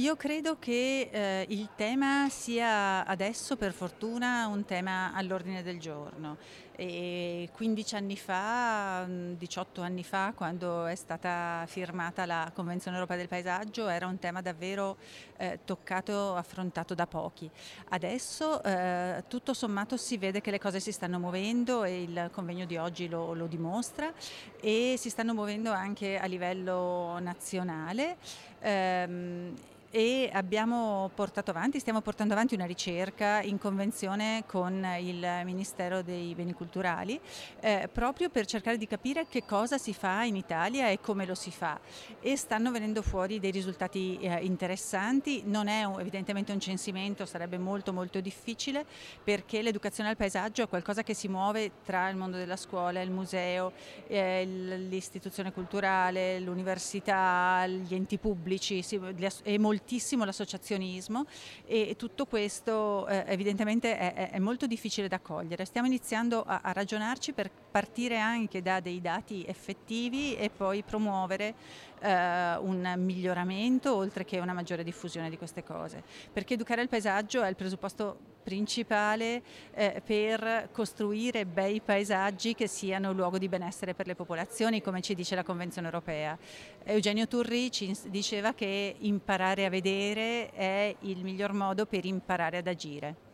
Io credo che il tema sia adesso, per fortuna, un tema all'ordine del giorno. E 15 anni fa, 18 anni fa, quando è stata firmata la Convenzione Europea del Paesaggio, era un tema davvero toccato, affrontato da pochi. Adesso tutto sommato si vede che le cose si stanno muovendo e il convegno di oggi lo dimostra, e si stanno muovendo anche a livello nazionale. Ehm, e stiamo portando avanti una ricerca in convenzione con il Ministero dei Beni Culturali, proprio per cercare di capire che cosa si fa in Italia e come lo si fa. E stanno venendo fuori dei risultati interessanti. Non è evidentemente un censimento, sarebbe molto molto difficile, perché l'educazione al paesaggio è qualcosa che si muove tra il mondo della scuola, il museo, l'istituzione culturale, l'università, gli enti pubblici e moltissimo l'associazionismo, e tutto questo evidentemente è molto difficile da cogliere. Stiamo iniziando a ragionarci per partire anche da dei dati effettivi e poi promuovere un miglioramento oltre che una maggiore diffusione di queste cose, perché educare al paesaggio è il presupposto principale per costruire bei paesaggi che siano luogo di benessere per le popolazioni, come ci dice la Convenzione Europea. Eugenio Turri ci diceva che imparare a vedere è il miglior modo per imparare ad agire.